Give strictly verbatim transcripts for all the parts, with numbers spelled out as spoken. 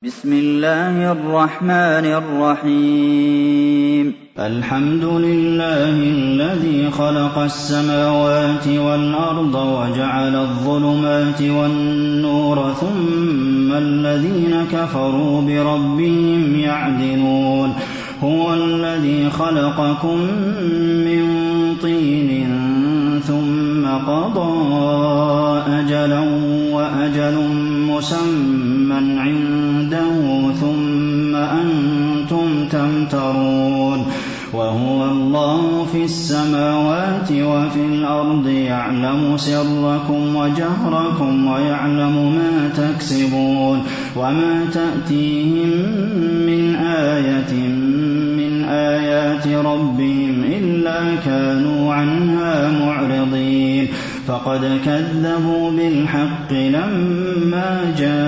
بسم الله الرحمن الرحيم الحمد لله الذي خلق السماوات والأرض وجعل الظلمات والنور ثم الذين كفروا بربهم يعدلون هو الذي خلقكم من طين ثم قضى أجلا وأجل مسمى عنده ثم أنتم تمترون وهو الله في السماوات وفي الأرض يعلم سركم وجهركم ويعلم ما تكسبون وما تأتيهم من آية من آيات ربهم إلا كانوا عنها معرضين فقد كذبوا بالحق لما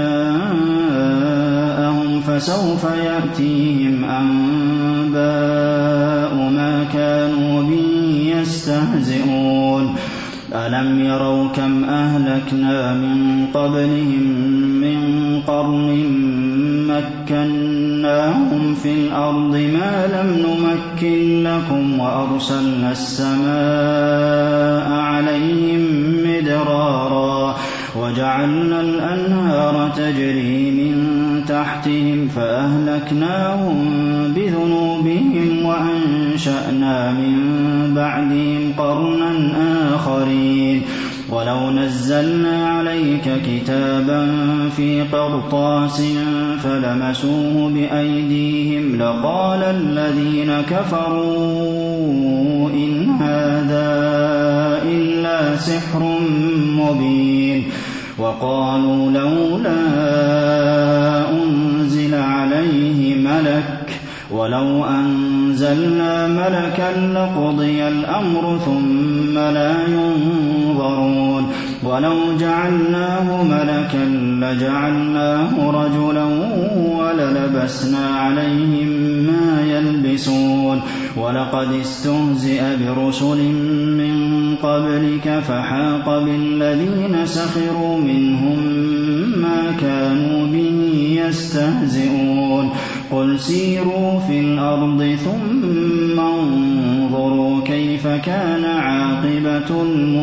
جاءهم فسوف يأتيهم أنباء ما كانوا به يستهزئون ألم يروا كم أهلكنا من قبلهم من قرن مكناهم في الأرض ما لم نمكن لكم وأرسلنا السماء عليهم مدرارا وجعلنا الأنهار تجري من تحتهم فأهلكناهم بذنوبهم وأنشأنا من بعدهم قرنا آخرين ولو نزلنا عليك كتابا في قرطاس فلمسوه بأيديهم لقال الذين كفروا إن هذا إلا سحر مبين وقالوا لولا أنزل عليه ملك ولو أنزلنا ملكا لقضي الأمر ثم لا ينظرون ولو جعلناه ملكا لجعلناه رجلا وللبسنا عليهم ما يلبسون ولقد استهزئ برسل من قبلك فحاق بالذين سخروا منهم ما كانوا به يستهزئون قل سيروا في الأرض ثم انظروا كيف كان عاقبة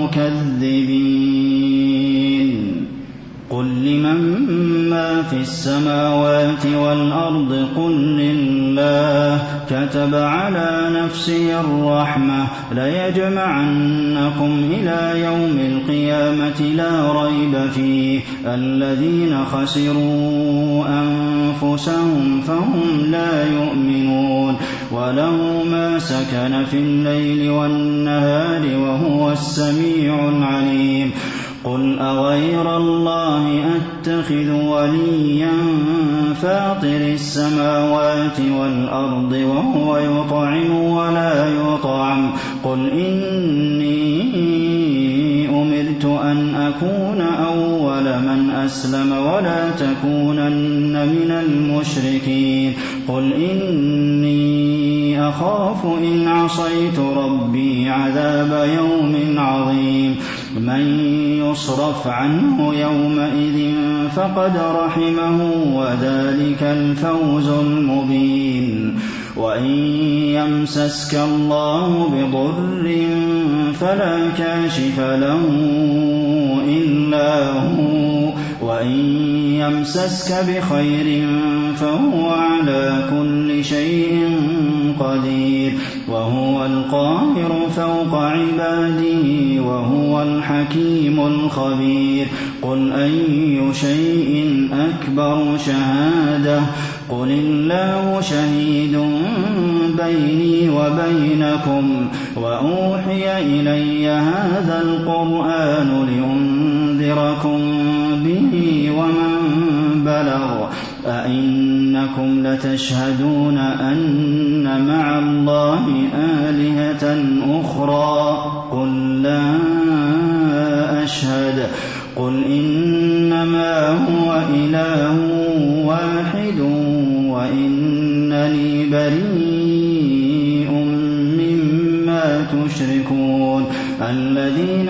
المكذبين قل لمن ما في السماوات والأرض قل لله كتب على نفسه الرحمة ليجمعنكم إلى يوم القيامة لا ريب فيه الذين خسروا أنفسهم فهم لا يؤمنون وله ما سكن في الليل والنهار وهو السميع العليم قل أغير الله أتخذ وليا فاطر السماوات والأرض وهو يطعم ولا يطعم قل إني أمرت أن أكون أول من أسلم ولا تكونن من المشركين قل إني أخاف إن عصيت ربي عذاب يوم عظيم من يصرف عنه يومئذ فقد رحمه وذلك الفوز المبين وإن يمسسك الله بضر فلا كاشف له إلا هو وإن يمسسك بخير فهو على كل شيء قدير وهو القاهر فوق عباده وهو الحكيم الخبير قل أي شيء أكبر شهادة قل الله شهيد بيني وبينكم وأوحي إلي هذا القرآن لأنذركم به ومن بلغ أئنكم لتشهدون أن مع الله آلهة أخرى قل لا أشهد قل إنما هو إله واحد وإنني بريء مما تشركون الذين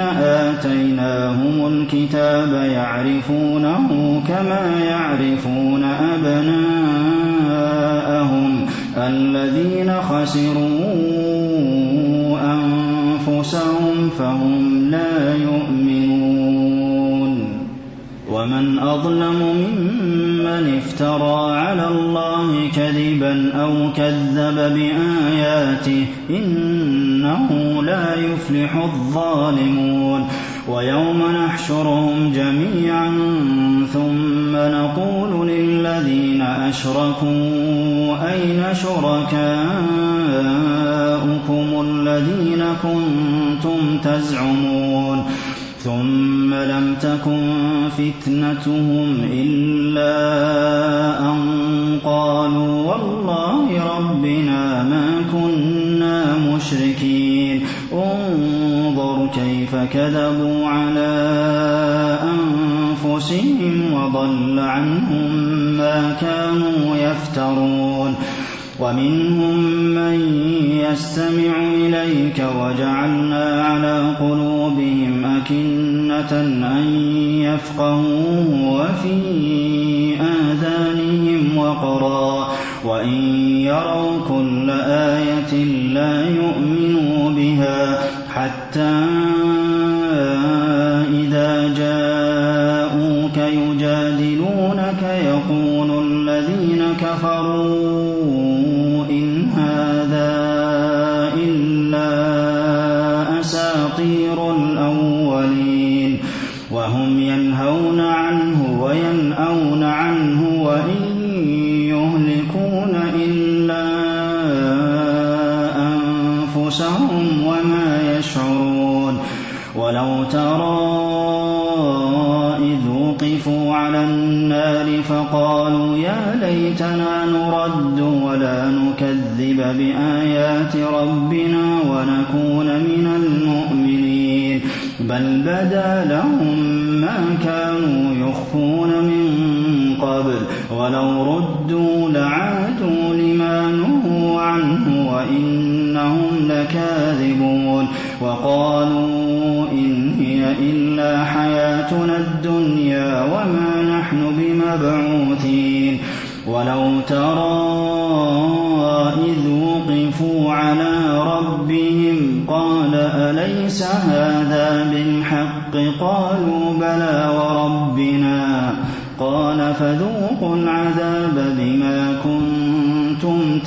آتيناهم الكتاب يعرفونه كما يعرفون أبناءهم خسروا أنفسهم فهم لا يؤمنون ومن أظلم ممن افترى على الله كذبا أو كذب بآياته إنه لا يفلح الظالمون ويوم نحشرهم جميعا ثم نقول للذين أشركوا أين شركاؤكم الذين كنتم تزعمون ثم لم تكن فتنتهم إلا أن قالوا والله ربنا ما كنا مشركين انظر كيف كذبوا على أنفسهم وضل عنهم ما كانوا يفترون ومنهم من يستمع إليك وجعلنا على قلوبهم أكنة أن يفقهوه وفي آذانهم وقرا وإن يروا كل آية لا يؤمنوا بها حتى إذا جاءوك يجادلونك يقول الذين كفروا إن هذا إلا أساطير الأولين وهم ينهون عنه وينأون عنه وإن يهلكون إلا أنفسهم وما يشعرون ولو ترى إذ وقفوا على النار فقالوا يا ليتنا نرد ولا نكذب بآيات ربنا ونكون من المؤمنين بل بدا لهم ما كانوا يخفون من قبل ولو ردوا لعادوا لما نهوا عنه وإنهم لكاذبون وقالوا إن هي إلا حياتنا الدنيا وما نحن بمبعوثين ولو ترى إذ وقفوا على ربهم قال أليس هذا بالحق قالوا بلى وربنا قال فذوقوا العذاب بما كنتم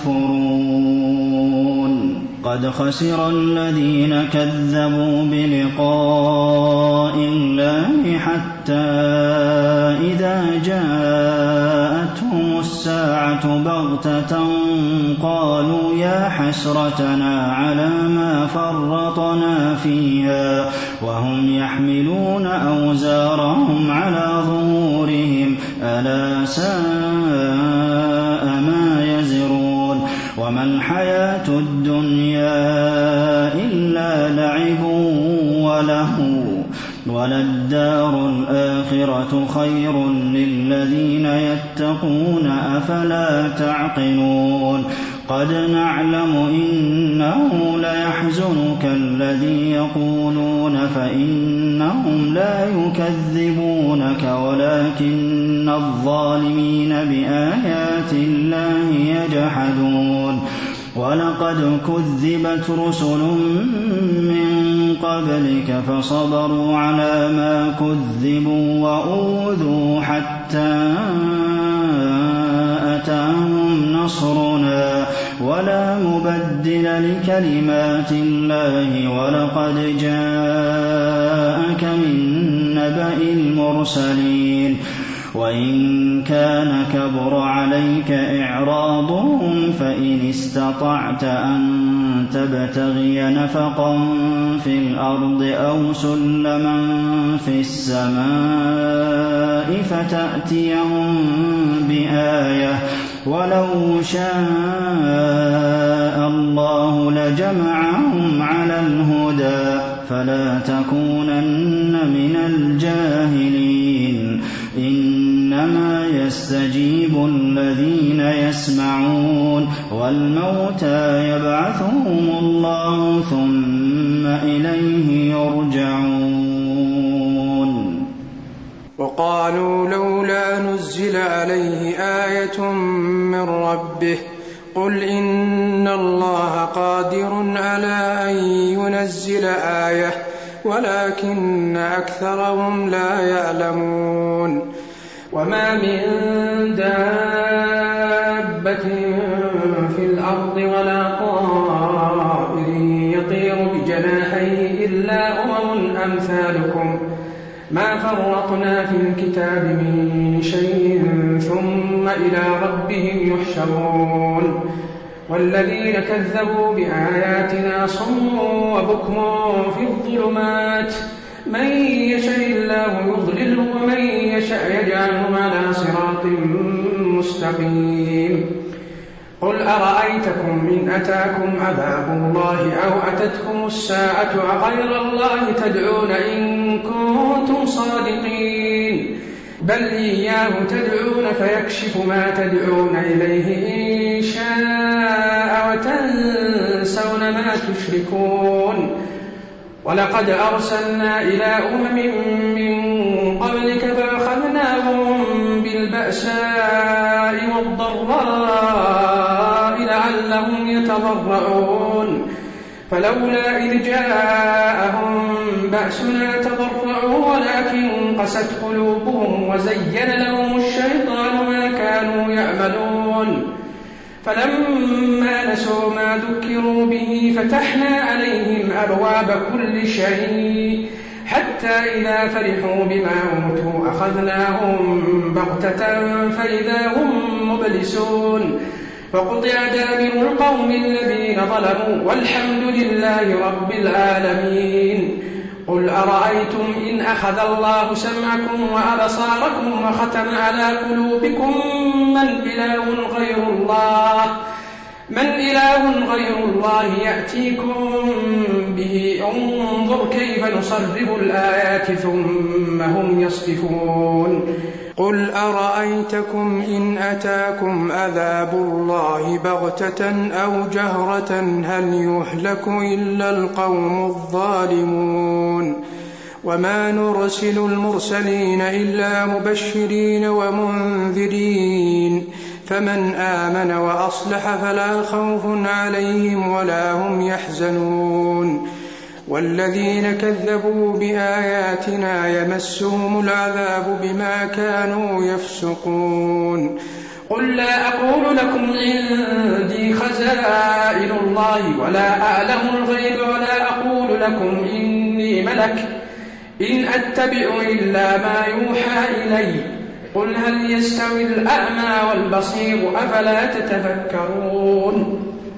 تكفرون قد خسر الذين كذبوا بلقاء الله حتى إذا جاءتهم الساعة بغتة قالوا يا حسرتنا على ما فرطنا فيها وهم يحملون أوزارهم على ظهورهم ألا ساء ما يزرون وما الحياة الدنيا إلا لعب ولهو وللدار الآخرة خير للذين يتقون أفلا تعقلون قد نعلم إنه ليحزنك الذي يقولون فإنهم لا يكذبونك ولكن الظالمين بآيات الله يجحدون ولقد كذبت رسل من قبلك فصبروا على ما كذبوا وأوذوا حتى أتاهم نصرنا ولا مبدل لكلمات الله ولقد جاءك من نبأ المرسلين وإن كان كبر عليك إعراضهم فإن استطعت أن تبتغي نفقا في الأرض أو سلما في السماء فتأتيهم بآية ولو شاء الله لجمعهم على الهدى فلا تكونن من الجاهلين إنما يستجيب الذين يسمعون والموتى يبعثهم الله ثم إليه يرجعون وقالوا لولا نزل عليه آية من ربه قل إن الله قادر على أن ينزل آية ولكن أكثرهم لا يعلمون. وما من دابة في الأرض ولا طائر يطير بجناحيه إلا أمم أمثالكم ما فرطنا في الكتاب من شيء ثم إلى ربهم يحشرون. والذين كذبوا بآياتنا صم وبكم في الظلمات من يشاء الله يضلله ومن يشاء يجعله على صراط مستقيم. قل أرأيتكم إن أتاكم عذاب الله أو أتتكم الساعة أغير الله تدعون إن كنتم صادقين بل إياه تدعون فيكشف ما تدعون إليه إن شاء وتنسون ما تشركون. ولقد أرسلنا إلى أمم من قبلك فأخذناهم بالبأساء والضراء لعلهم يتضرعون فلولا إذ جاءهم بأسنا تضرعوا ولكن قست قلوبهم وزين لهم الشيطان ما كانوا يعملون. فلما نسوا ما ذكروا به فتحنا عليهم أبواب كل شيء حتى إذا فرحوا بما أوتوا أخذناهم بغتة فإذا هم مبلسون فقطع دابر القوم الذين ظلموا والحمد لله رب العالمين. قل أرأيتم إن أخذ الله سمعكم وأبصاركم وختم على قلوبكم من إله غير الله من إله غير الله يأتيكم به انظر كيف نصرف الآيات ثم هم يصدفون. قل أرأيتكم إن أتاكم عذاب الله بغتة أو جهرة هل يهلك إلا القوم الظالمون. وما نرسل المرسلين إلا مبشرين ومنذرين فمن آمن وأصلح فلا خوف عليهم ولا هم يحزنون. والذين كذبوا بآياتنا يمسهم العذاب بما كانوا يفسقون. قل لا أقول لكم عندي خزائن الله ولا أعلم الغيب ولا أقول لكم إني ملك إن أتبع إلا ما يوحى إلي قل هل يستوي الأعمى والبصير أفلا تتفكرون.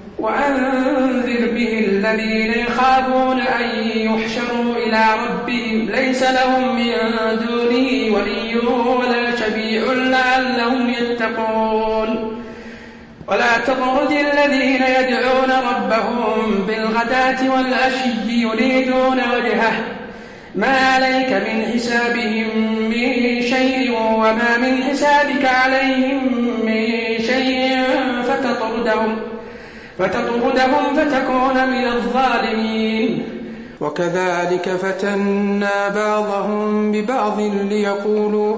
وأنذر به الذين يخافون أن يحشروا إلى ربهم ليس لهم من دونه ولي ولا شفيع لعلهم يتقون. ولا تطرد الذين يدعون ربهم بالغداة والعشي يريدون وجهه ما عليك من حسابهم من شيء وما من حسابك عليهم من شيء فتطردهم فتطردهم فتكون من الظالمين. وكذلك فتنا بعضهم ببعض ليقولوا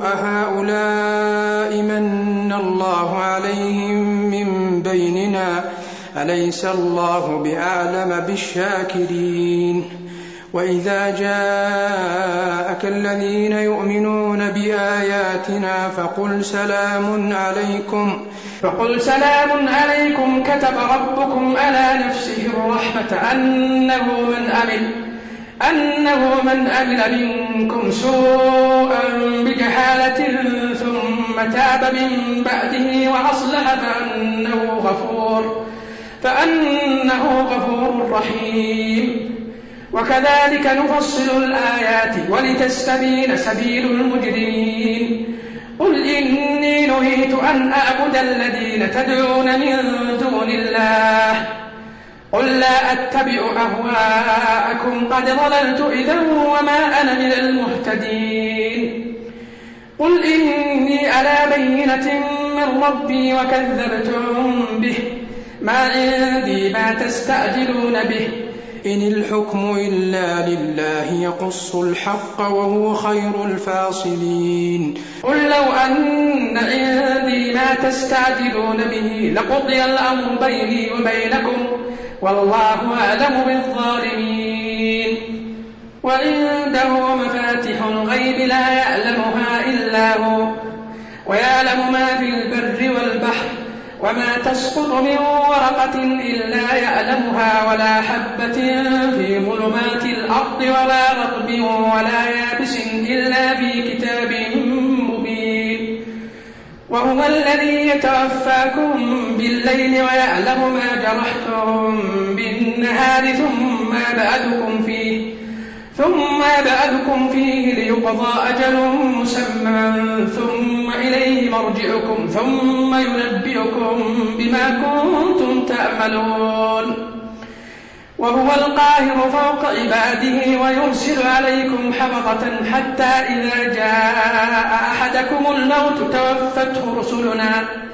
أهؤلاء من الله عليهم من بيننا أليس الله بأعلم بالشاكرين. وإذا جاءك الذين يؤمنون بآياتنا فقل سلام عليكم فقل سلام عليكم كتب ربكم على نفسه الرحمة أنه من أمن أنه من أمن منكم سوءا بجهالة ثم تاب من بعده وأصلح فأنه غفور فأنه غفور رحيم. وكذلك نفصل الآيات ولتستبين سبيل المجرمين. قل إني نهيت أن أعبد الذين تدعون من دون الله قل لا أتبع أهواءكم قد ضللت إذا وما أنا من المهتدين. قل إني على بينة من ربي وكذبتم به ما عندي ما تستعجلون به إن الحكم إلا لله يقص الحق وهو خير الفاصلين قل لو أن عندي ما تستعجلون به لقضي الأمر بيني وبينكم والله أعلم بالظالمين وعنده مفاتح الغيب لا يعلمها إلا هو ويعلم ما في البر والبحر وما تسقط من ورقة إلا يعلمها ولا حبة في ظلمات الأرض ولا رطب ولا يابس إلا في كتاب مبين وهو الذي يتوفاكم بالليل ويعلم ما جرحتم بالنهار ثم يبعثكم فيه ثم يبعثكم فيه ليقضى أجل مسمى ثم إليه مرجعكم ثم ينبئكم بما كنتم تعملون وهو القاهر فوق عباده ويرسل عليكم حفظة حتى إذا جاء أحدكم الموت توفته رسلنا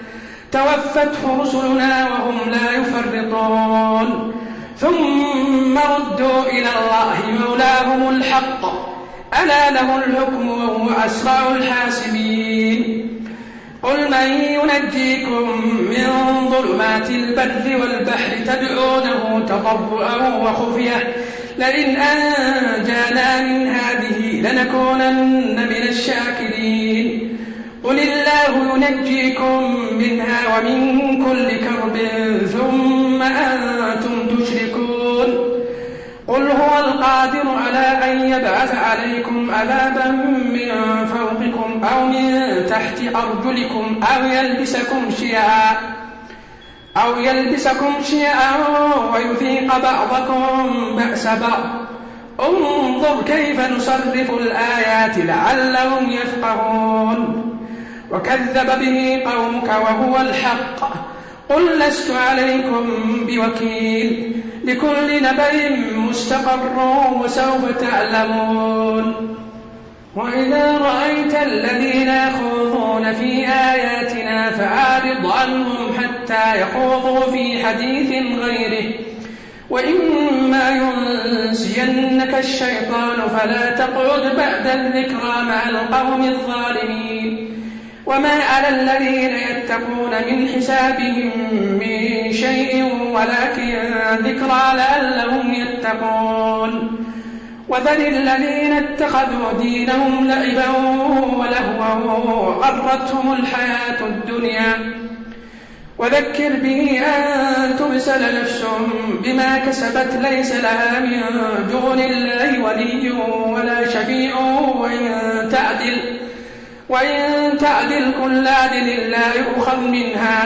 توفته رسلنا وهم لا يفرطون ثم ردوا إلى الله مولاهم الحق ألا له الحكم وهو أسرع الحاسبين قل من ينجيكم من ظلمات البر والبحر تدعونه تضرعا وخفية لئن أنجانا من هذه لنكونن من الشاكرين قل الله ينجيكم منها ومن كل كرب ثم أنتم تشركون قل هو القادر على أن يبعث عليكم عذابا من فوقكم أو من تحت أرجلكم أو يلبسكم شيعا أو يلبسكم شيعا ويذيق بعضكم بأس بعض انظر كيف نصرف الآيات لعلهم يفقهون وكذب به قومك وهو الحق قل لست عليكم بوكيل لكل نبأ مستقر وسوف تعلمون وإذا رأيت الذين يخوضون في آياتنا فأعرض عنهم حتى يخوضوا في حديث غيره وإما ينسينك الشيطان فلا تقعد بعد الذكرى مع القوم الظالمين وما على الذين يتقون من حسابهم من شيء ولكن ذكرى لعلهم يتقون وذل الذين اتخذوا دينهم لعبا ولهوا وغرتهم الحياة الدنيا وذكر به أن تبسل نفس بما كسبت ليس لها من دون الله ولي ولا شفيع وإن تعدل وإن تعدل كل عدل لا يؤخذ منها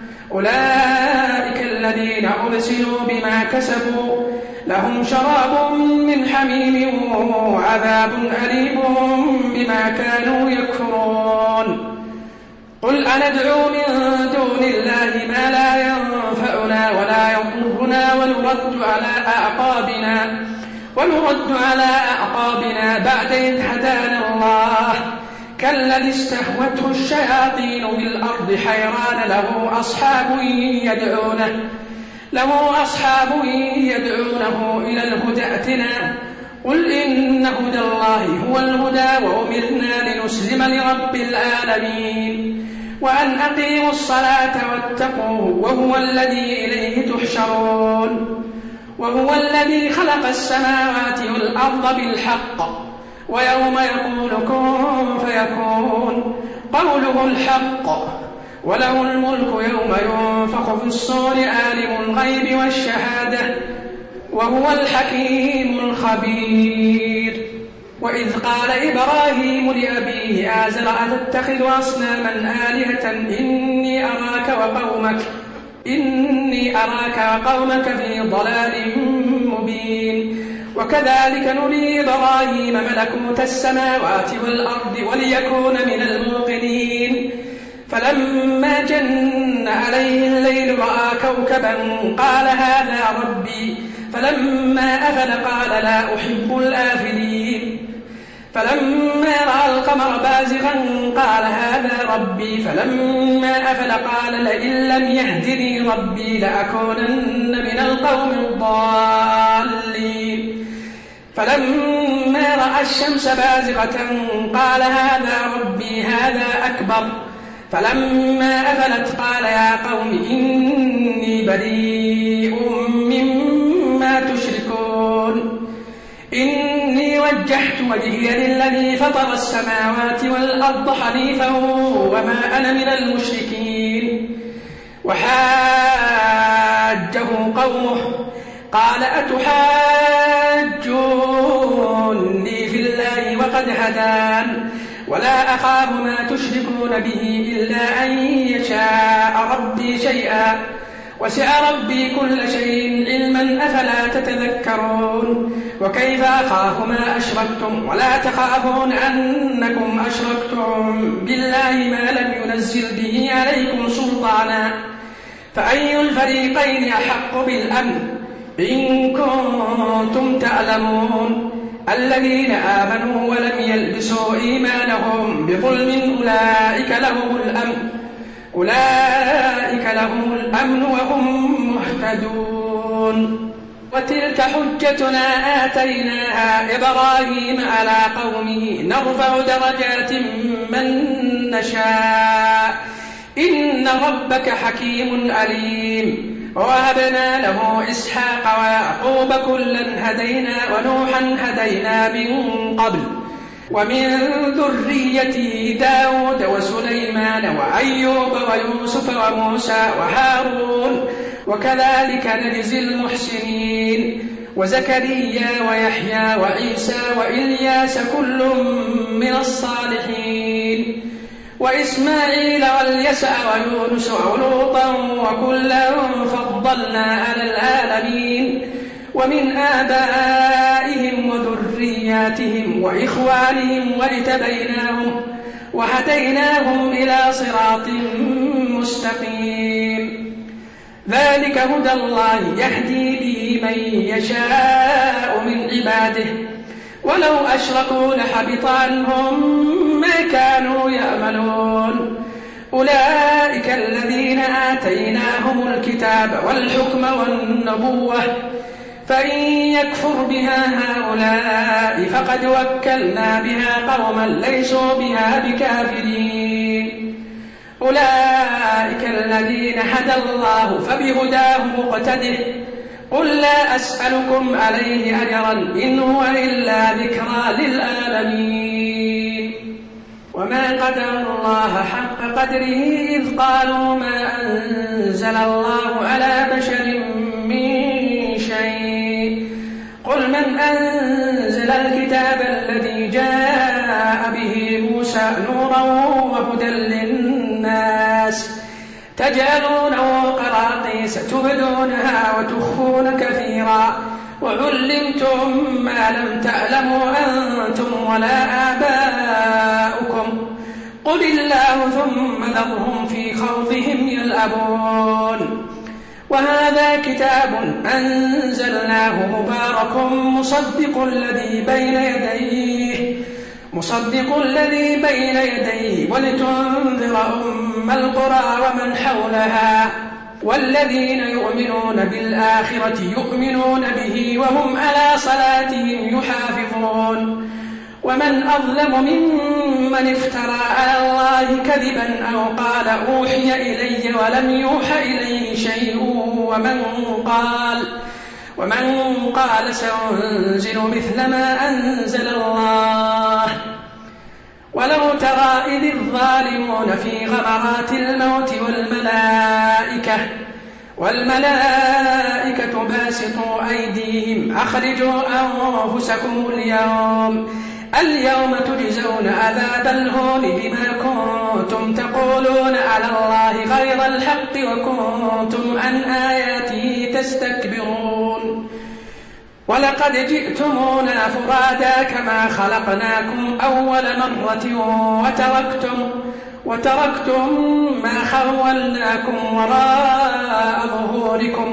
أولئك الذين أبسلوا بما كسبوا لهم شراب من حميم وعذاب أليم بما كانوا يكفرون قل أندعو من دون الله ما لا ينفعنا ولا يضرنا ونرد على أعقابنا ونرد على أعقابنا بعد إذ هدانا الله كالذي استهوته الشياطين في الأرض حيران له أصحاب يدعونه له أصحاب يدعونه إلى الهدى ائتنا قل إن هدى الله هو الهدى وأمرنا لنسلم لرب العالمين وأن أقيموا الصلاة واتقوه وهو الذي إليه تحشرون وهو الذي خلق السماوات والأرض بالحق ويوم يقول كن فيكون قوله الحق وله الملك يوم ينفخ في الصور عالم الغيب والشهادة وهو الحكيم الخبير وإذ قال إبراهيم لأبيه آزر أتتخذ أصناما آلهة إني أراك وقومك إني أراك وقومك في ضلال مبين وكذلك نري إبراهيم ملكوت السماوات والأرض وليكون من الموقنين فلما جن عليه الليل رأى كوكبا قال هذا ربي فلما أفل قال لا أحب الآفلين فلما رأى القمر بازغا قال هذا ربي فلما أفل قال لئن لم يهدني ربي لأكونن من القوم الضالين فلما رأى الشمس بازغة قال هذا ربي هذا أكبر فلما أفلت قال يا قوم إني بريء مما تشركون إني وجهت وجهي للذي فطر السماوات والأرض حنيفا وما أنا من المشركين وحاجه قومه قال أتحاجوني في الله وقد هدان ولا أخاف ما تشركون به إلا أن يشاء ربي شيئا وسع ربي كل شيء علما أفلا تتذكرون وكيف أخاف ما أشركتم ولا تخافون أنكم أشركتم بالله ما لم ينزل به عليكم سلطانا فأي الفريقين أحق بالأمن إن كنتم تعلمون الذين آمنوا ولم يلبسوا إيمانهم بظلم أولئك لهم الأمن أولئك لهم الأمن وهم مهتدون وتلك حجتنا آتيناها إبراهيم على قومه نرفع درجات من نشاء إن ربك حكيم عليم ووهبنا له إسحاق ويعقوب كلا هدينا ونوحا هدينا من قبل ومن ذريته داود وسليمان وأيوب ويوسف وموسى وهارون وكذلك نجزي المحسنين وزكريا ويحيى وعيسى وإلياس كل من الصالحين وإسماعيل واليسع ويونس ولوطا وكلا فضلنا على العالمين ومن آبائهم وذرياتهم وإخوانهم واجتبيناهم وهديناهم إلى صراط مستقيم ذلك هدى الله يهدي به من يشاء من عباده ولو أشركوا لحبط عنهم ما كانوا يعملون أولئك الذين آتيناهم الكتاب والحكم والنبوة فإن يكفر بها هؤلاء فقد وكلنا بها قوما ليسوا بها بكافرين أولئك الذين هدى الله فبهداه مقتده قل لا أسألكم عليه أجرا إن هو إلا ذكرى للعالمين وما قدر الله حق قدره إذ قالوا ما أنزل الله على بشر من شيء قل من أنزل الكتاب الذي جاء به موسى نورا وهدى للناس تجعلونه قراطيس تبدونها وتخفون كثيرا وعلمتم ما لم تعلموا أنتم ولا آباؤكم قل الله ثم ذرهم في خوضهم يلعبون وهذا كتاب أنزلناه مبارك مصدق الذي بين يديه مصدق الذي بين يديه ولتنذر أم القرى ومن حولها والذين يؤمنون بالآخرة يؤمنون به وهم على صلاتهم يحافظون ومن أظلم ممن افترى على الله كذبا أو قال أوحي إلي ولم يوحى إليه شيء ومن قال ومن قال سأنزل مثل ما أنزل الله ولو ترى إذ الظالمون في غمرات الموت والملائكة والملائكة باسطوا أيديهم أخرجوا أنفسكم اليوم اليوم تجزون عذاب الهون بما كنتم تقولون على الله غير الحق وكنتم عن آياته تستكبرون ولقد جئتمونا فرادا كما خلقناكم أول مرة وتركتم وتركتم ما خولناكم وراء ظهوركم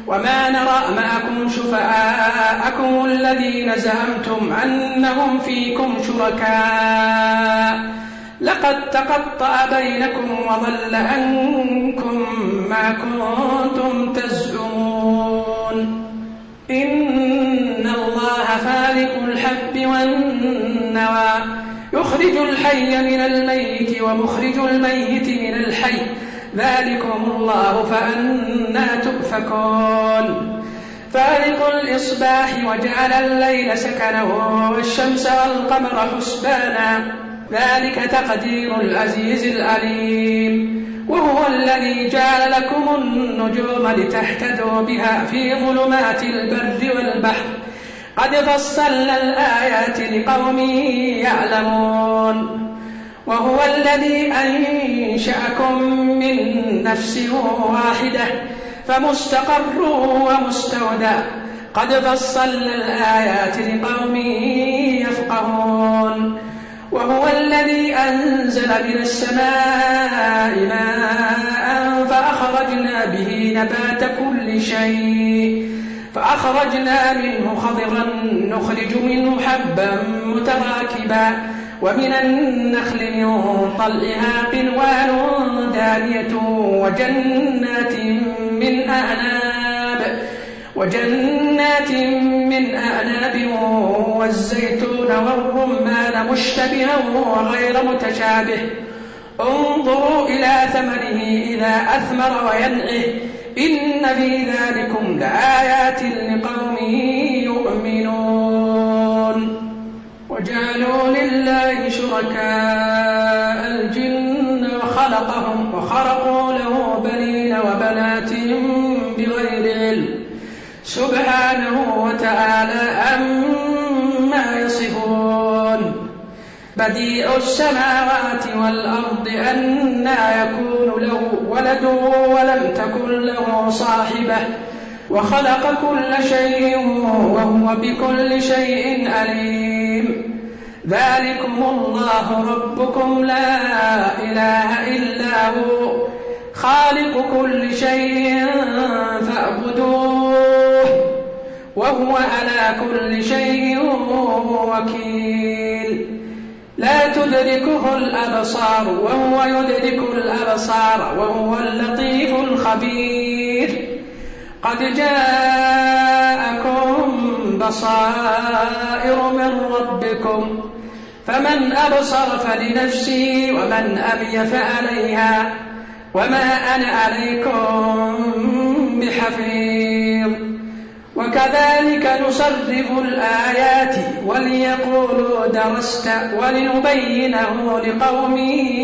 وما نرى معكم شفعاءكم الذين زعمتم أنهم فيكم شركاء لقد تقطع بينكم وضل عنكم ما كنتم تزعمون إن الله فالق الحب والنوى يخرج الحي من الميت ومخرج الميت من الحي ذلكم الله فأنى تؤفكون فالق الإصباح وجعل الليل سكنا والشمس والقمر حسبانا ذلك تقدير العزيز العليم وهو الذي جعل لكم النجوم لتهتدوا بها في ظلمات البر والبحر قد فصلنا الآيات لقوم يعلمون وهو الذي أنشأكم من نفس واحدة فمستقر ومستودع قد فصلنا الآيات لقوم يفقهون وهو الذي أنزل من السماء ماء فأخرجنا به نبات كل شيء فأخرجنا منه خضرا نخرج منه حبا متراكبا ومن النخل من طلعها قنوان دانية وجنات من أعناب وجنات من أعناب والزيتون والرمان مشتبها وغير متشابه انظروا إلى ثمره إذا أثمر وينعه إن في ذلكم لآيات لقوم يؤمنون وجعلوا لله شركاء الجن وخلقهم وخرقوا له بنين وبنات بغير علم سبحانه وتعالى عما يصفون بديع السماوات والأرض أنى يكون له ولد ولم تكن له صاحبة وخلق كل شيء وهو بكل شيء عليم ذلكم الله ربكم لا إله إلا هو خالق كل شيء فاعبدوه وهو على كل شيء وكيل لا تدركه الأبصار وهو يدرك الأبصار وهو اللطيف الخبير قد جاءكم بصائر من ربكم فمن أبصر فلنفسه ومن أبي فعليها وما أنا عليكم بحفيظ وكذلك نصرف الآيات وليقولوا درست ولنبينه لقوم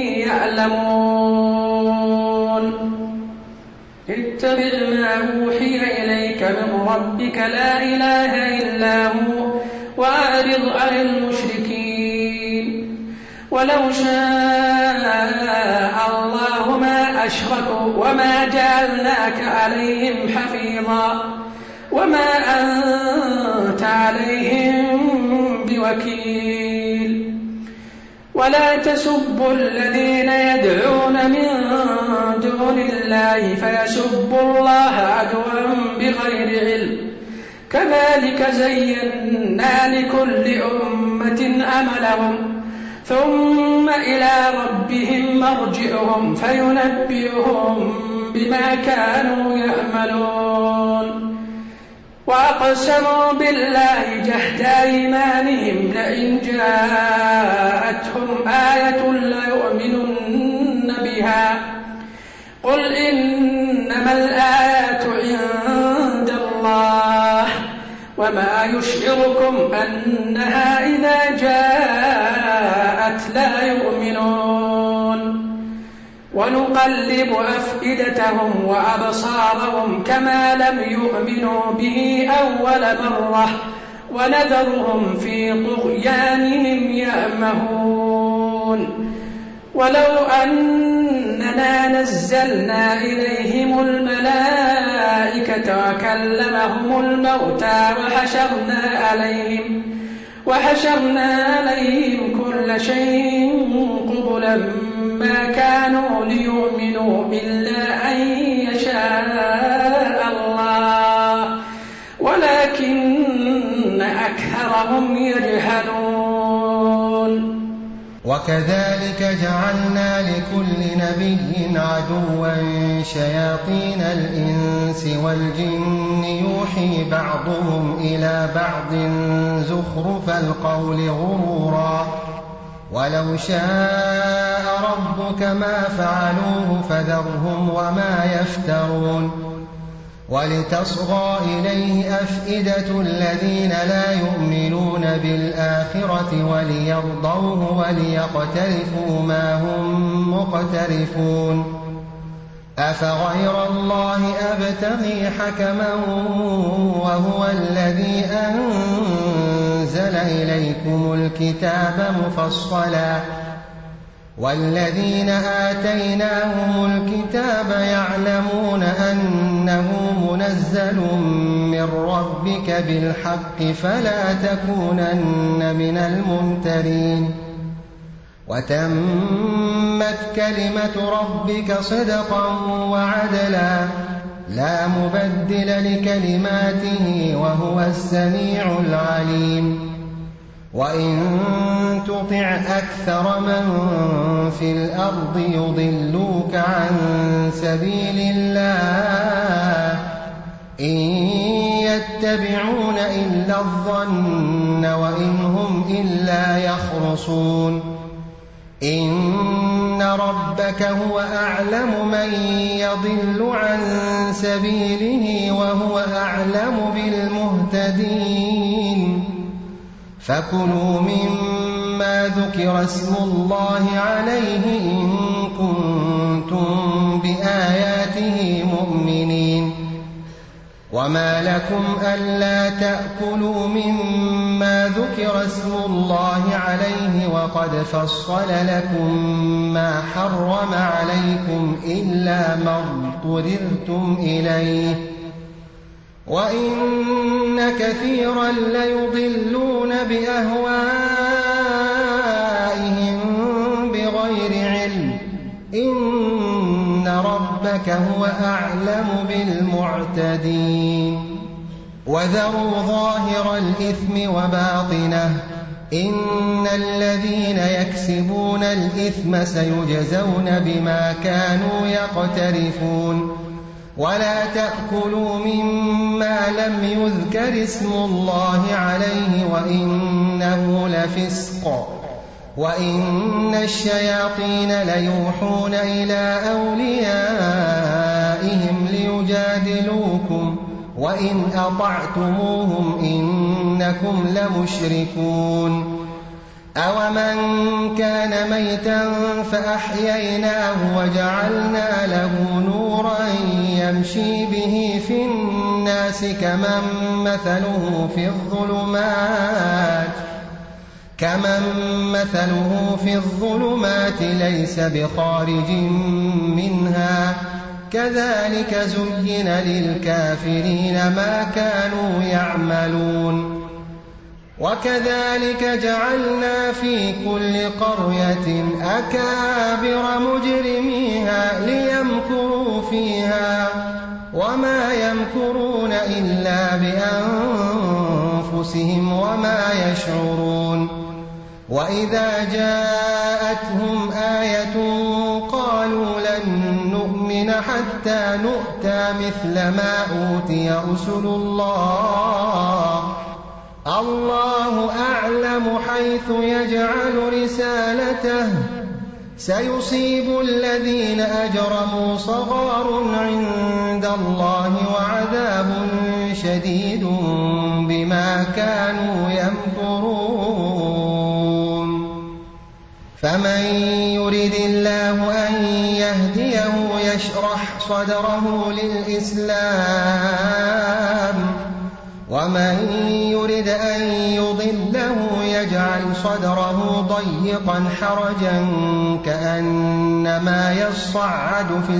يعلمون اتبع ما أوحي إليك من ربك لا إله إلا هو وأعرض عن المشركين ولو شاء الله ما أشركوا وما جعلناك عليهم حفيظا وما أنت عليهم بوكيل ولا تسبوا الذين يدعون من دون الله فيسبوا الله عدوا بغير علم كذلك زينا لكل أمة عملهم ثم إلى ربهم مرجعهم فينبئهم بما كانوا يعملون وأقسموا بالله جهد أيمانهم لئن جاءتهم آية ليؤمنن بها قل إنما الآيات عند الله وما يشعركم أنها إذا جاءت لا يؤمنون ونقلب أفئدتهم وأبصارهم كما لم يؤمنوا به أول مرة ونذرهم في طغيانهم يأمهون ولو أننا نزلنا إليهم الملائكة وكلمهم الموتى وحشرنا عليهم وحشرنا عليهم كل شيء قبلا ما كانوا ليؤمنوا إلا أن يشاء الله هم يجهلون. وكذلك جعلنا لكل نبي عدوا شياطين الإنس والجن يوحي بعضهم إلى بعض زخرف القول غرورا ولو شاء ربك ما فعلوه فذرهم وما يفترون ولتصغى إليه أفئدة الذين لا يؤمنون بالآخرة وليرضوه وليقترفوا ما هم مقترفون أفغير الله أبتغي حكما وهو الذي أنزل إليكم الكتاب مفصلا والذين آتيناهم الكتاب يعلمون أنه منزل من ربك بالحق فلا تكونن من الممترين وتمت كلمة ربك صدقا وعدلا لا مبدل لكلماته وهو السميع العليم وإن تطع أكثر من في الأرض يضلوك عن سبيل الله إن يتبعون إلا الظن وإن هم إلا يخرصون إن ربك هو أعلم من يضل عن سبيله وهو أعلم بالمهتدين فكلوا مما ذكر اسم الله عليه إن كنتم بآياته مؤمنين وما لكم ألا تأكلوا مما ذكر اسم الله عليه وقد فصل لكم ما حرم عليكم إلا ما اضطررتم إليه وإن كثيرا ليضلون بأهوائهم بغير علم إن ربك هو أعلم بالمعتدين وذروا ظاهر الإثم وباطنه إن الذين يكسبون الإثم سيجزون بما كانوا يقترفون ولا تأكلوا مما لم يذكر اسم الله عليه وإنه لفسق وإن الشياطين ليوحون إلى أوليائهم ليجادلوكم وإن أطعتموهم إنكم لمشركون أومن كان ميتا فأحييناه وجعلنا له نورا يمشي به في الناس كمن مثله في الظلمات كمن مثله في الظلمات ليس بخارج منها كذلك زين للكافرين ما كانوا يعملون وكذلك جعلنا في كل قرية أكابر مجرميها ليمكروا فيها وما يمكرون إلا بأنفسهم وما يشعرون وإذا جاءتهم آية قالوا لن نؤمن حتى نؤتى مثل ما أوتي رسل الله الله أعلم حيث يجعل رسالته سيصيب الذين أجرموا صغار عند الله وعذاب شديد بما كانوا يمكرون فمن يرد الله أن يهديه يشرح صدره للإسلام ومن يرد أن يضله يجعل صدره ضيقا حرجا كأنما يصعد في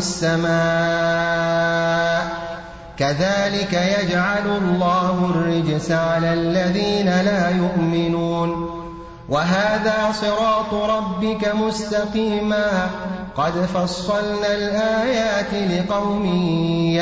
السماء كذلك يجعل الله الرجس على الذين لا يؤمنون وهذا صراط ربك مستقيما قد فصلنا الآيات لقوم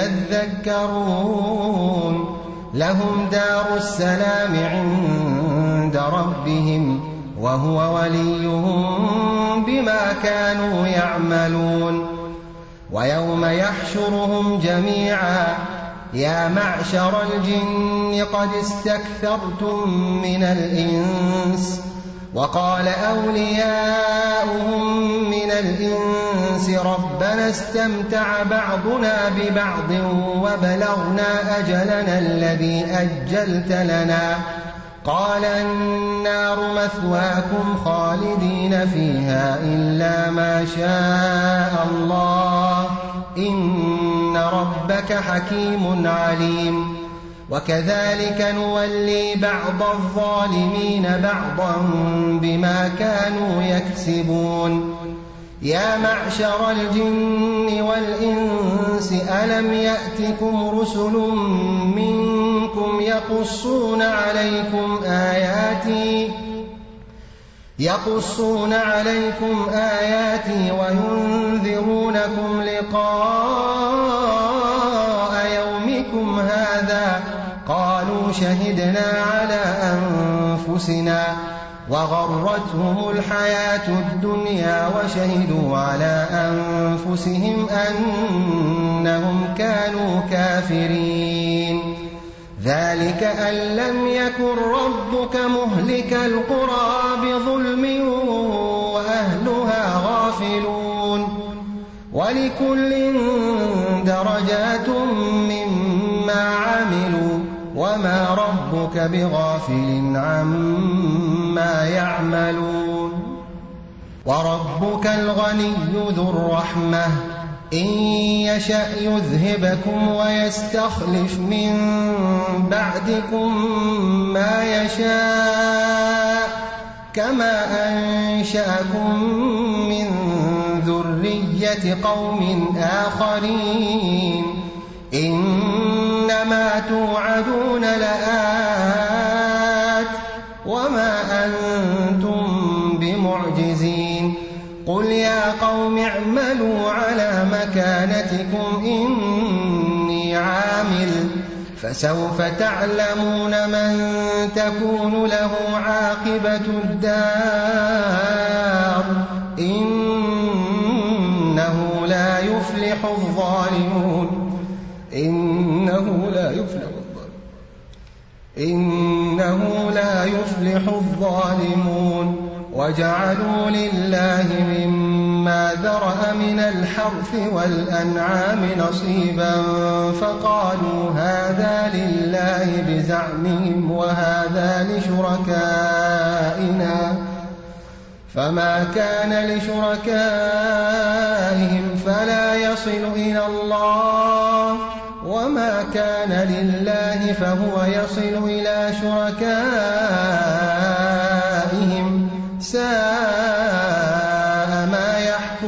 يذكرون لهم دار السلام عند عند ربهم وهو وليهم بما كانوا يعملون. ويوم يحشرهم جميعا يا معشر الجن قد استكثرتم من الإنس، وقال أولياؤهم من الإنس ربنا استمتع بعضنا ببعض وبلغنا أجلنا الذي أجلت لنا، قال النار مثواكم خالدين فيها إلا ما شاء الله إن ربك حكيم عليم. وكذلك نولي بعض الظالمين بعضا بما كانوا يكسبون. يا معشر الجن والإنس ألم يأتكم رسل منكم يقصون عليكم آياتي يقصون عليكم آياتي وينذرونكم لقاء يومكم هذا؟ قالوا شهدنا على أنفسنا وغرتهم الحياة الدنيا وشهدوا على أنفسهم أنهم كانوا كافرين. ذلك أن لم يكن ربك مهلك القرى بظلم وأهلها غافلون، ولكل درجات مما عملوا وما ربك بغافل عما يعملون. وربك الغني ذو الرحمة إن يشأ يذهبكم ويستخلف من بعدكم ما يشاء كما أنشأكم من ذرية قوم آخرين إنما توعدون لآت وما أنتم بمعجزين. قل يا قوم اعملوا على مكانتكم إني عامل فسوف تعلمون من تكون له عاقبة الدار إنه لا يفلح الظالمون إنه لا يفلح الظالمون إنه لا يفلح الظالمون. وجعلوا لله مما ذرأ من الحرث والأنعام نصيبا فقالوا هذا لله بزعمهم وهذا لشركائنا فما كان لشركائهم فلا يصل إلى الله وما كان لله فهو يصل إلى شركائهم ساء ما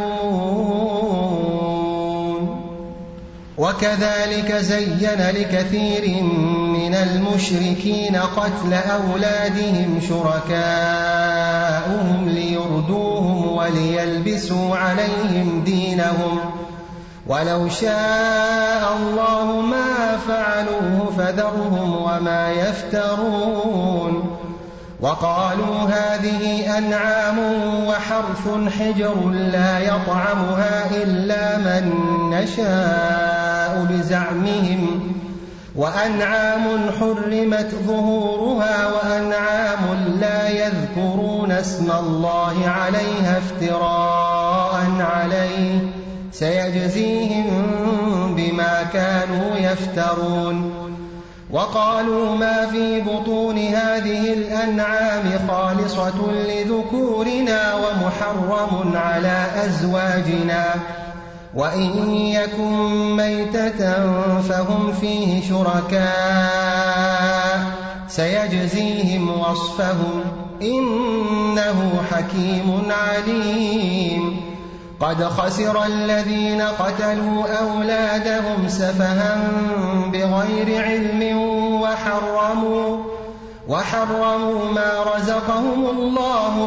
يحكمون. وكذلك زين لكثير من المشركين قتل أولادهم شركاؤهم ليردوهم وليلبسوا عليهم دينهم ولو شاء الله ما فعلوه فذرهم وما يفترون. وقالوا هذه أنعام وحرث حجر لا يطعمها إلا من نشاء بزعمهم وأنعام حرمت ظهورها وأنعام لا يذكرون اسم الله عليها افتراء عليه سيجزيهم بما كانوا يفترون. وقالوا ما في بطون هذه الأنعام خالصة لذكورنا ومحرم على أزواجنا وإن يكن ميتة فهم فيه شركاء سيجزيهم وصفهم إنه حكيم عليم. قد خسر الذين قتلوا أولادهم سفها بغير علم وحرموا, وحرموا ما رزقهم الله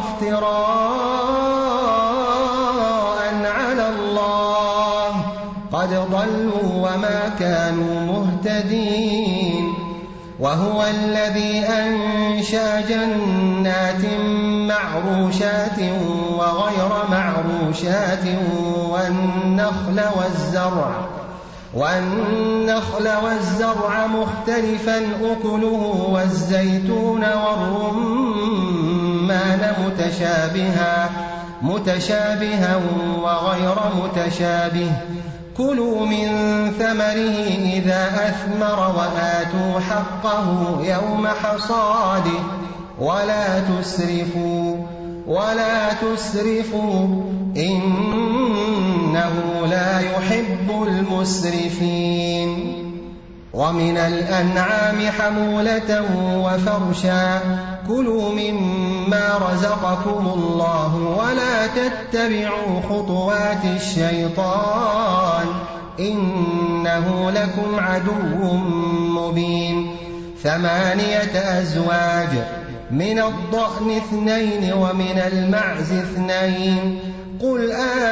افتراء على الله قد ضلوا وما كانوا مهتدين. وهو الذي أنشأ جنات معروشات وغير معروشات والنخل والزرع والنخل والزرع مختلفا أكله والزيتون والرمان متشابها متشابها وغير متشابه كلوا من ثمره إذا أثمر وآتوا حقه يوم حصاده ولا تسرفوا ولا تسرفوا إنه لا يحب المسرفين. ومن الأنعام حمولة وفرشا كلوا مما رزقكم الله ولا تتبعوا خطوات الشيطان إنه لكم عدو مبين. ثمانية أزواج من الضأن اثنين ومن المعز اثنين قل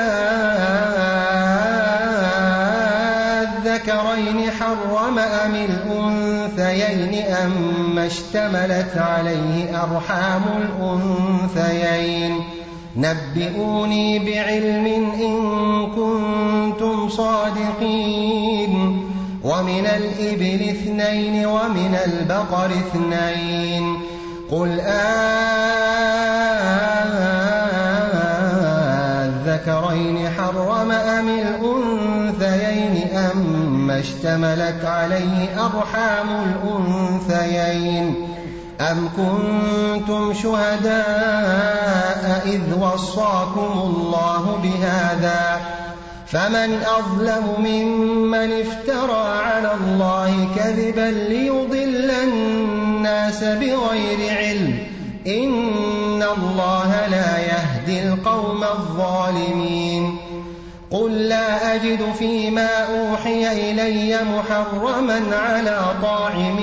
أذكرين حرم أم الأنثيين أما اشتملت عليه أرحام الأنثيين نبئوني بعلم إن كنتم صادقين. ومن الإبل اثنين ومن البقر اثنين قل أذكرين حرم أم الأنثيين أما اشتملت عليه أرحام الأنثيين أم كنتم شهداء إذ وصاكم الله بهذا فمن أظلم ممن افترى على الله كذبا ليضل الناس بغير علم إن الله لا يهدي القوم الظالمين. قل لا أجد فيما أوحي إلي محرما على طاعم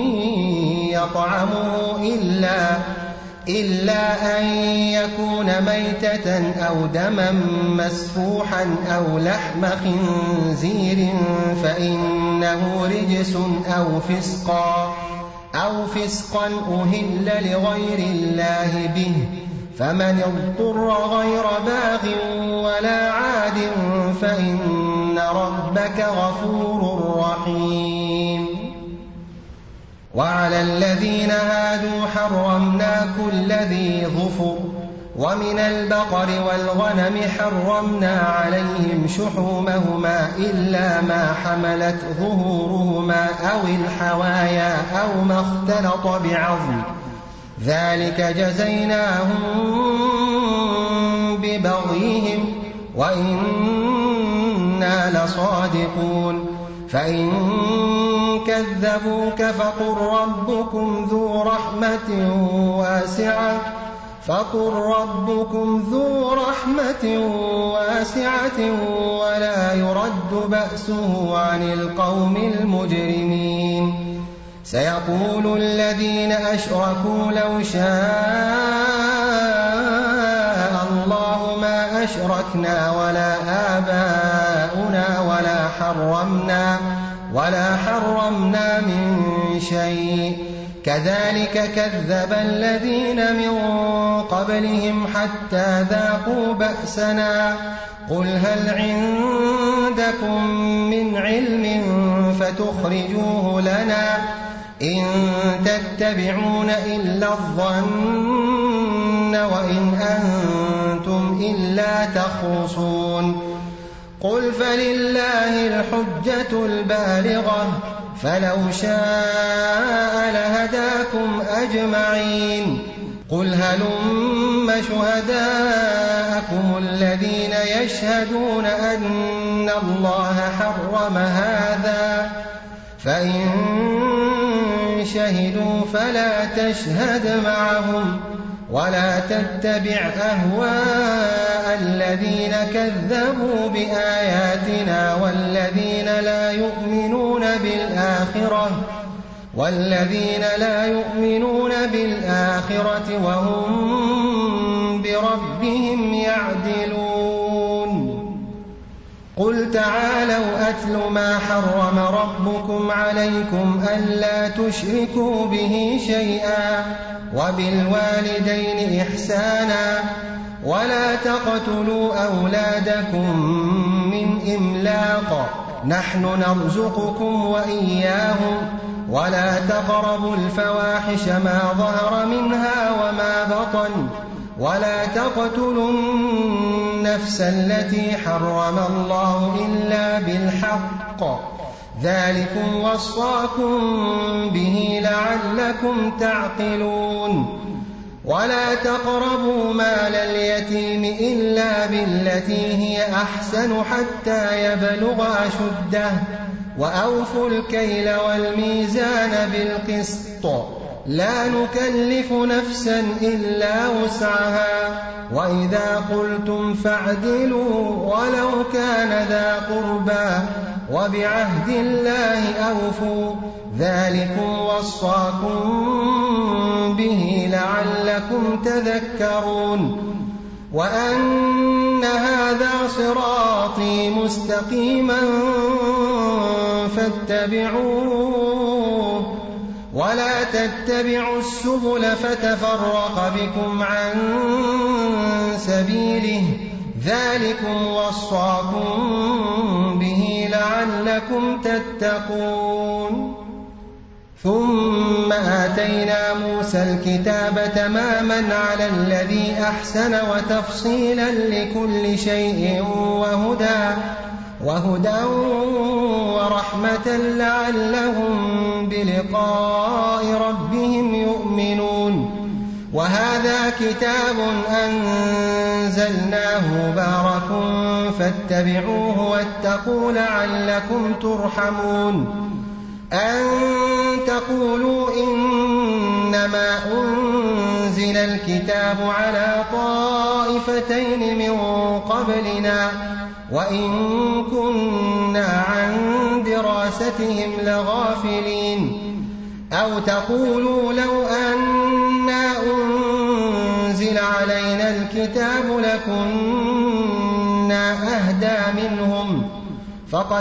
يطعمه إلا إلا أن يكون ميتة أو دما مسفوحا أو لحم خنزير فإنه رجس أو فسقا أو فسقا أهل لغير الله به فمن اضطر غير باغ ولا عاد فإن ربك غفور رحيم. وعلى الذين هادوا حرمنا كل ذي ظفر ومن البقر والغنم حرمنا عليهم شحومهما إلا ما حملت ظهورهما أو الحوايا أو ما اختلط بعظم ذلك جزيناهم ببغيهم وإنا لصادقون. فإن كذبوك فقل ربكم ذو رحمة واسعة فقل ربكم ذو رحمة واسعة ولا يرد بأسه عن القوم المجرمين. سيقول الذين أشركوا لو شاء الله ما أشركنا ولا آباؤنا ولا حرمنا ولا حرمنا من شيء كذلك كذب الذين من قبلهم حتى ذاقوا بأسنا قل هل عندكم من علم فتخرجوه لنا إن تتبعون إلا الظن وإن أنتم إلا تخرصون. قل فلله الحجة البالغة فلو شاء لهداكم أجمعين. قل هلم شهداءكم الذين يشهدون أن الله حرم هذا فإن شهدوا فلا تشهد معهم ولا تتبع أهواء الذين كذبوا بآياتنا والذين لا يؤمنون بالآخرة والذين لا يؤمنون بالآخرة وهم بربهم يعدلون. قل تعالوا أتل ما حرم ربكم عليكم ألا تشركوا به شيئا وبالوالدين إحسانا ولا تقتلوا أولادكم من إملاق نحن نرزقكم وإياهم ولا تقربوا الفواحش ما ظهر منها وما بطن ولا تقتلوا النفس التي حرم الله إلا بالحق ذلكم وصاكم به لعلكم تعقلون ولا تقربوا مال اليتيم إلا بالتي هي أحسن حتى يبلغ أشده وأوفوا الكيل والميزان بالقسط لا نكلف نفسا إلا وسعها وإذا قلتم فاعدلوا ولو كان ذا قربى وبعهد الله أوفوا ذلكم وصاكم به لعلكم تذكرون وأن هذا صراطي مستقيما فاتبعوه ولا تتبعوا السبل فتفرق بكم عن سبيله ذلكم وصاكم به لعلكم تتقون ثم آتينا موسى الكتاب تماما على الذي أحسن وتفصيلا لكل شيء وهدى وهدى ورحمة لعلهم بلقاء ربهم يؤمنون وهذا كتاب أنزلناه مبارك فاتبعوه واتقوا لعلكم ترحمون أن تقولوا إنما أنزل الكتاب على طائفتين من قبلنا وإن كنا عن دراستهم لغافلين أو تقولوا لو أنا أنزل علينا الكتاب لكنا أهدى منهم فقد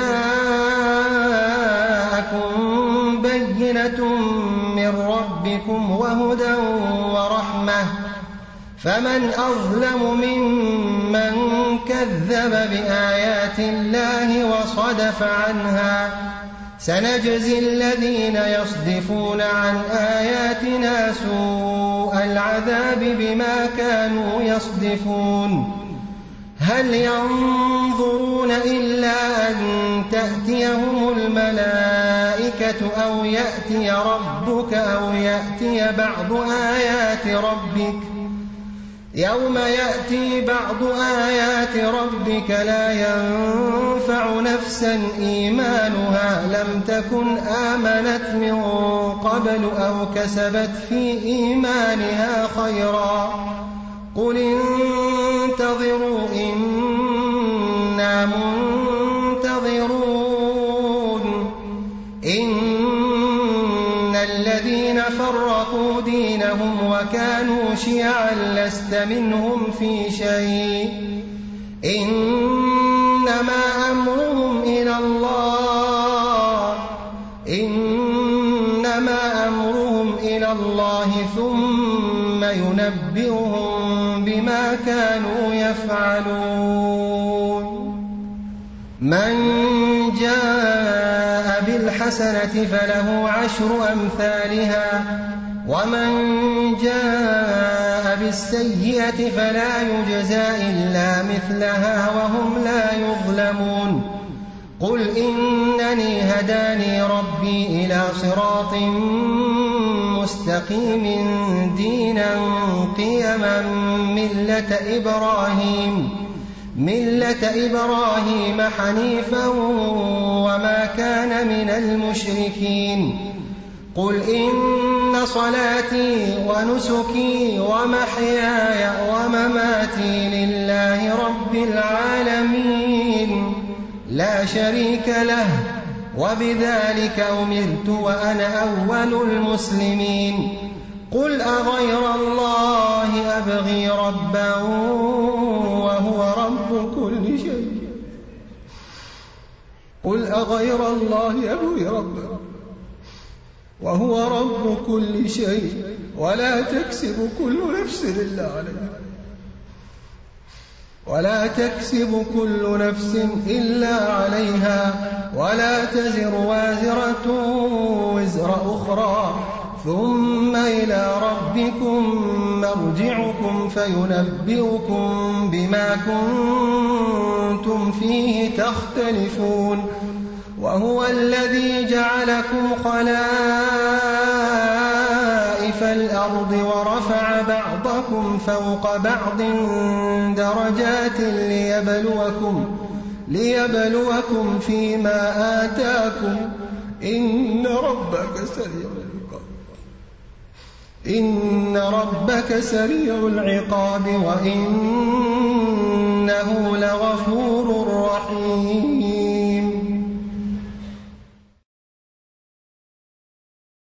جاءكم بينة من ربكم وهدى ورحمة فمن أظلم ممن كذب بآيات الله وصدف عنها سنجزي الذين يصدفون عن آياتنا سوء العذاب بما كانوا يصدفون هل ينظرون إلا أن تأتيهم الملائكة أو يأتي ربك أو يأتي بعض آيات ربك يوم يأتي بعض آيات ربك لا ينفع نفسا إيمانها لم تكن آمنت من قبل أو كسبت في إيمانها خيرا قل انتظروا إنا منتظرون إن الذين فرقوا دينهم وكانوا شيعا لست منهم في شيء إنما أمرهم إلى الله إنما أمرهم إلى الله ثم ينبئهم بما كانوا يفعلون من جاء بالحسنة فله عشر أمثالها ومن جاء بالسيئة فلا يجزى إلا مثلها وهم لا يظلمون قل إنني هداني ربي إلى صراط مستقيم دينا قيما ملة إبراهيم ملة إبراهيم حنيفا وما كان من المشركين قل إن صلاتي ونسكي ومحياي ومماتي لله رب العالمين لا شريك له وبذلك أمرت وأنا أول المسلمين قل أغير الله أبغي ربا وهو رب كل شيء قل أغير الله أبغي ربا وهو رب كل شيء ولا تكسب كل نفس إلا عليها ولا تكسب كل نفس إلا عليها ولا تزر وازرة وزر أخرى ثم إلى ربكم مرجعكم فينبئكم بما كنتم فيه تختلفون وهو الذي جعلكم خلائف الأرض ورفع بعضكم فوق بعض درجات ليبلوكم, ليبلوكم فيما آتاكم إن ربك سريع العقاب إن ربك سريع العقاب وإن